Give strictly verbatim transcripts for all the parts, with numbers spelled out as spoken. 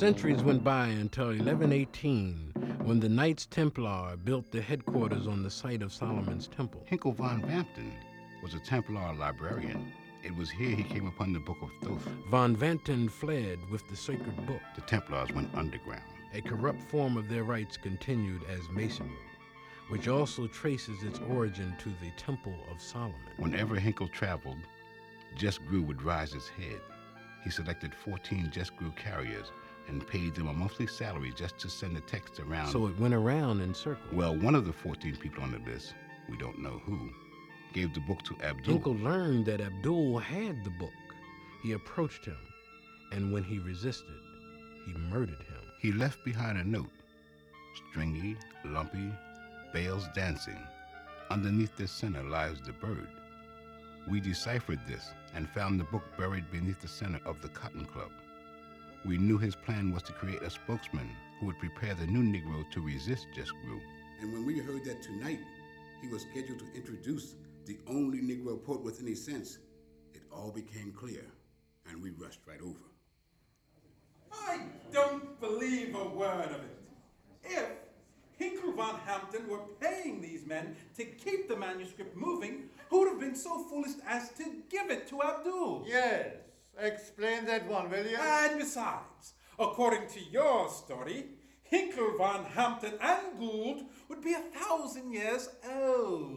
Centuries went by until eleven eighteen, when the Knights Templar built their headquarters on the site of Solomon's Temple. Hinkle von Vampton was a Templar librarian. It was here he came upon the Book of Thoth. Von Vampton fled with the sacred book. The Templars went underground. A corrupt form of their rites continued as Masonry, which also traces its origin to the Temple of Solomon. Whenever Hinkle traveled, Just Grew would rise his head. He selected fourteen Just Grew carriers and paid them a monthly salary just to send the text around. So it went around in circles. Well, one of the fourteen people on the list, we don't know who, gave the book to Abdul. Hinkle learned that Abdul had the book. He approached him, and when he resisted, he murdered him. He left behind a note, stringy, lumpy, bells dancing. Underneath this center lies the bird. We deciphered this and found the book buried beneath the center of the Cotton Club. We knew his plan was to create a spokesman who would prepare the new Negro to resist Just Grew. And when we heard that tonight he was scheduled to introduce the only Negro poet with any sense, it all became clear, and we rushed right over. I don't believe a word of it. If Hinkle von Hampton were paying these men to keep the manuscript moving, who would have been so foolish as to give it to Abdul? Yes, explain that one, will you? And besides, according to your story, Hinkle von Hampton and Gould would be a thousand years old.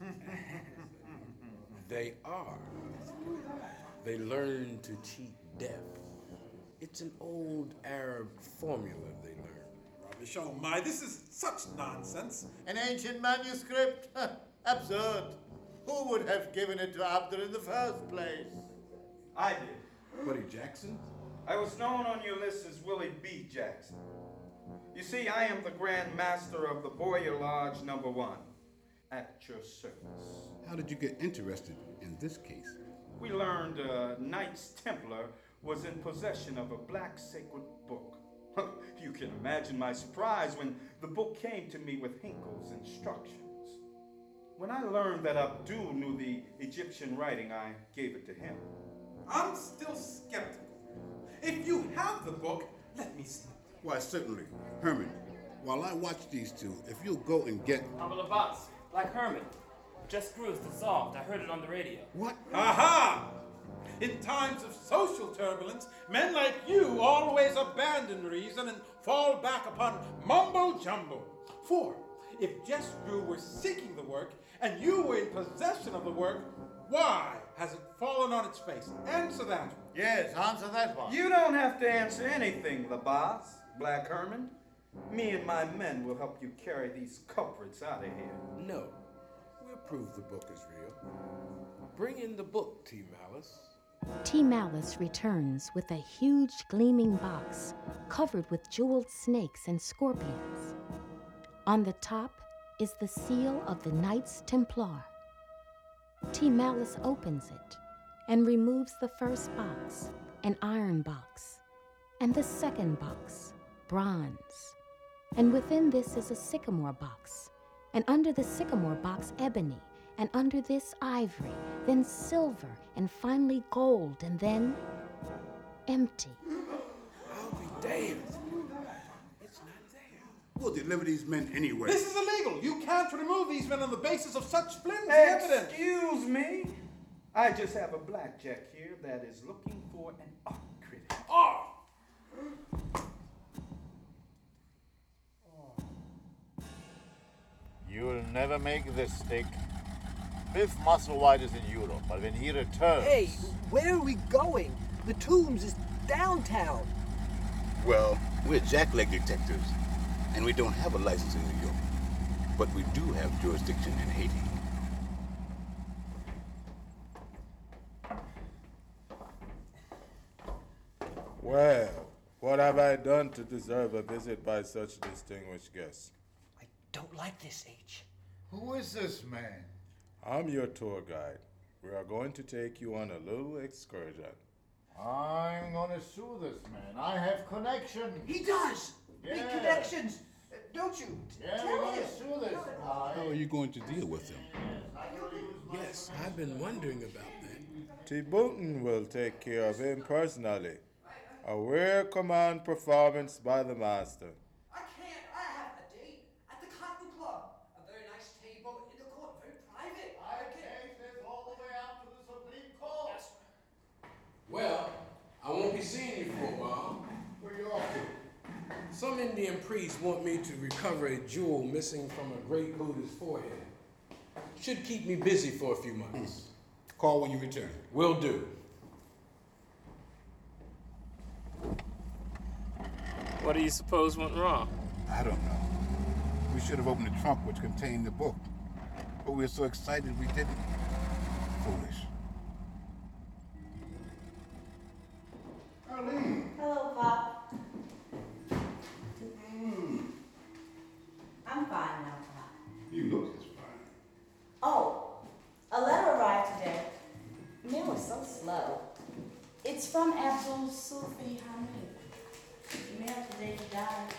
They are. They learn to cheat death. It's an old Arab formula they learn. Rubbish, oh my, this is such nonsense. An ancient manuscript? Absurd. Who would have given it to Abdul in the first place? I did. Buddy Jackson? I was known on your list as Willie B. Jackson. You see, I am the Grand Master of the Boyer Lodge Number One. At your service. How did you get interested in this case? We learned a Knights Templar was in possession of a black sacred book. You can imagine my surprise when the book came to me with Hinkle's instructions. When I learned that Abdul knew the Egyptian writing, I gave it to him. I'm still skeptical. If you have the book, let me see. Why, certainly. Herman, while I watch these two, if you'll go and get... Abel Abbas, like Herman. Just Grew is dissolved. I heard it on the radio. What? Aha! In times of social turbulence, men like you always abandon reason and fall back upon mumbo-jumbo. For if Just Grew were seeking the work and you were in possession of the work, why has it fallen on its face? Answer that one. Yes, answer that one. You don't have to answer anything, the boss, Black Herman. Me and my men will help you carry these culprits out of here. No. We'll prove the book is real. Bring in the book, T. Malice. T. Malice returns with a huge gleaming box covered with jeweled snakes and scorpions. On the top is the seal of the Knights Templar. T. Malice opens it and removes the first box, an iron box, and the second box, bronze. And within this is a sycamore box, and under the sycamore box, ebony, and under this, ivory, then silver, and finally gold, and then empty. I'll be damned. It's not there. We'll deliver these men anyway. This is illegal. You can't remove these men on the basis of such flimsy evidence. Excuse me. I just have a blackjack here that is looking for an art critic. Oh! You'll never make this stick. Biff Musselwhite is in Europe, but when he returns... Hey, where are we going? The Tombs is downtown. Well, we're jackleg detectives, and we don't have a license in New York. But we do have jurisdiction in Haiti. Well, what have I done to deserve a visit by such distinguished guests? I don't like this, H. Who is this man? I'm your tour guide. We are going to take you on a little excursion. I'm gonna sue this man. I have connections. He does! Yeah. Big connections! Uh, don't you? Yeah, Tell we're gonna him. sue this guy. How are you going to deal with him? Yes, I've been wondering about that. T. Booton will take care of him personally. A rare command performance by the master. I can't. I have a date at the Cotton Club. A very nice table in the court, very private. I take this all the way out to the Supreme Court. Well, I won't be seeing you for a while. Where you off to? Some Indian priests want me to recover a jewel missing from a great Buddha's forehead. Should keep me busy for a few months. Call when you return. Will do. What do you suppose went wrong? I don't know. We should have opened the trunk which contained the book. But we were so excited we didn't. Foolish. Arlene. Hello, Pop. Mm. I'm fine now, Pop. You look as fine. Oh, a letter arrived today. Mail is so slow. It's from Abdul Sufi Hamid. He mailed today he died.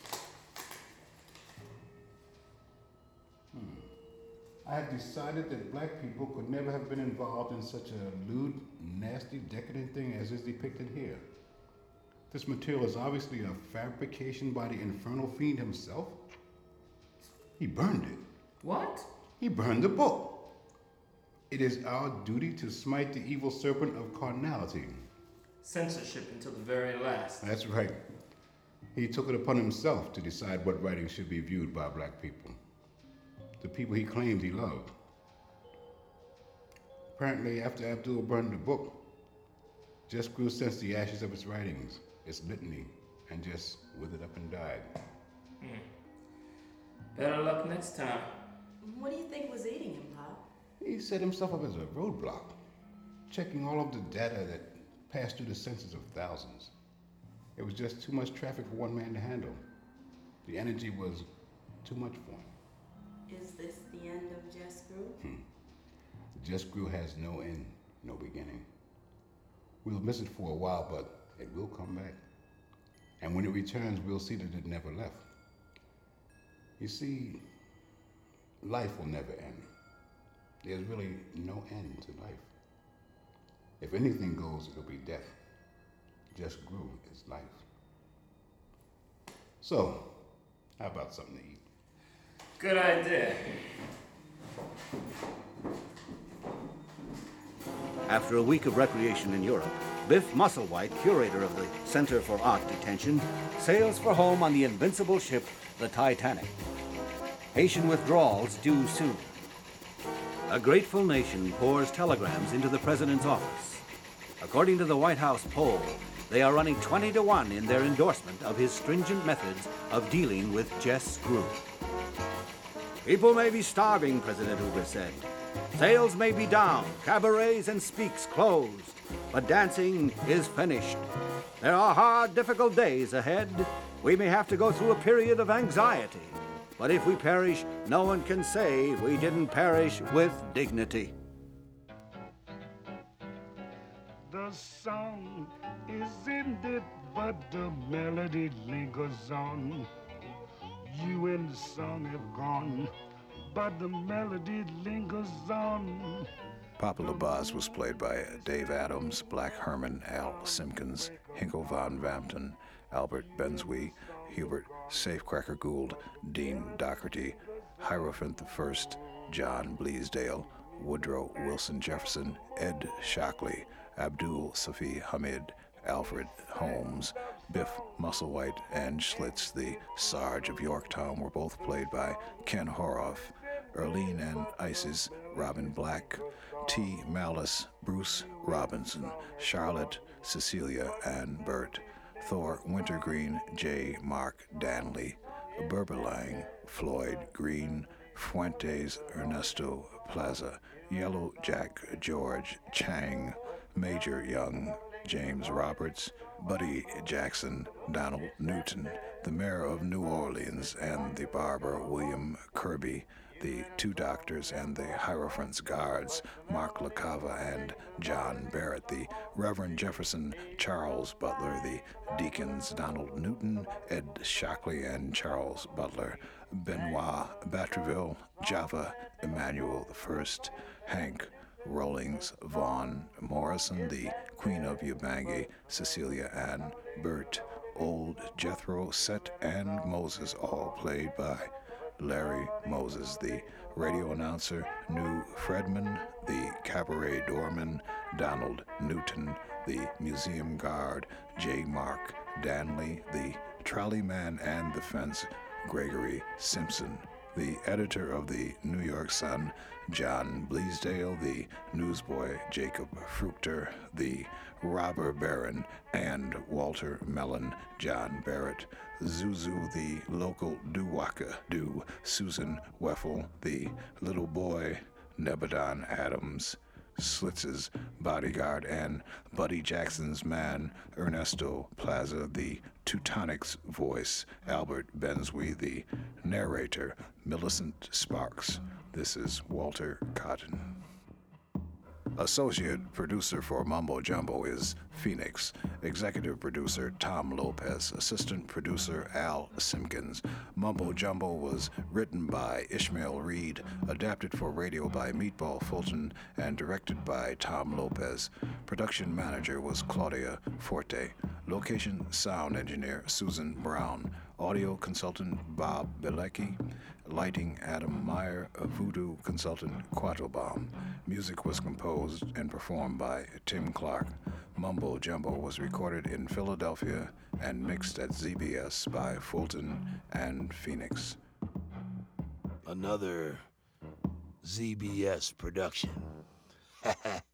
Hmm. I had decided that black people could never have been involved in such a lewd, nasty, decadent thing as is depicted here. This material is obviously a fabrication by the infernal fiend himself. He burned it. What? He burned the book. It is our duty to smite the evil serpent of carnality. Censorship until the very last. That's right. He took it upon himself to decide what writing should be viewed by black people. The people he claimed he loved. Apparently, after Abdul burned the book, Just Grew sensed the ashes of its writings, its litany, and just withered up and died. Hmm. Better luck next time. What do you think was eating him, Pop? He set himself up as a roadblock, checking all of the data that passed through the senses of thousands. It was just too much traffic for one man to handle. The energy was too much for him. Is this the end of Just Grew? Hmm. Just Grew has no end, no beginning. We'll miss it for a while, but it will come back. And when it returns, we'll see that it never left. You see, life will never end. There's really no end to life. If anything goes, it'll be death. Just Grew is life. So, how about something to eat? Good idea. After a week of recreation in Europe, Biff Musselwhite, curator of the Center for Art Detention, sails for home on the invincible ship, the Titanic. Haitian withdrawals due soon. A grateful nation pours telegrams into the president's office. According to the White House poll, they are running twenty to one in their endorsement of his stringent methods of dealing with Just Grew. People may be starving, President Hoover said. Sales may be down, cabarets and speaks closed, but dancing is finished. There are hard, difficult days ahead. We may have to go through a period of anxiety. But if we perish, no one can say we didn't perish with dignity. The song is ended, but the melody lingers on. You and the song have gone, but the melody lingers on. Papa LaBaz was played by Dave Adams, Black Herman, Al Simpkins, Hinkle Von Vampton, Albert Benswee, Hubert Safecracker Gould, Dean Docherty, Hierophant the First, John Bleasdale, Woodrow Wilson Jefferson, Ed Shockley, Abdul Safi Hamid, Alfred Holmes, Biff Musselwhite, and Schlitz, the Sarge of Yorktown, were both played by Ken Horoff. Erlene and Isis, Robin Black, T. Malice, Bruce Robinson, Charlotte, Cecilia, and Bert, Thor Wintergreen, J. Mark Danley, Berbelang, Floyd Green, Fuentes Ernesto Plaza, Yellow Jack George Chang, Major Young, James Roberts, Buddy Jackson, Donald Newton, the Mayor of New Orleans, and the Barber William Kirby, the two doctors and the Hierophant's guards, Mark LaCava and John Barrett, the Reverend Jefferson Charles Butler, the deacons Donald Newton, Ed Shockley and Charles Butler, Benoit Batterville, Java Emmanuel the First, Hank Rawlings, Vaughn, Morrison, the Queen of Ubangi, Cecilia Ann, Bert, Old, Jethro, Set, and Moses, all played by Larry Moses. The radio announcer, New Fredman, the cabaret doorman, Donald Newton, the museum guard, J. Mark Danley, the trolley man and the fence, Gregory Simpson, the editor of the New York Sun, John Bleasdale, the newsboy, Jacob Fruchter, the robber baron, and Walter Mellon, John Barrett, Zuzu, the local doo-waka do, Susan Weffel, the little boy, Nebadon Adams, Slitz's bodyguard, and Buddy Jackson's man, Ernesto Plaza, the Teutonic's voice, Albert Benswe, the narrator, Millicent Sparks. This is Walter Cotton. Associate producer for Mumbo Jumbo is Phoenix. Executive producer Tom Lopez. Assistant producer Al Simpkins. Mumbo Jumbo was written by Ishmael Reed, adapted for radio by Meatball Fulton, and directed by Tom Lopez. Production manager was Claudia Forte. Location sound engineer Susan Brown. Audio consultant Bob Bilecki. Lighting Adam Meyer. Voodoo consultant Quattlebaum. Music was composed and performed by Tim Clark. Mumbo Jumbo was recorded in Philadelphia and mixed at Z B S by Fulton and Phoenix. Another Z B S production.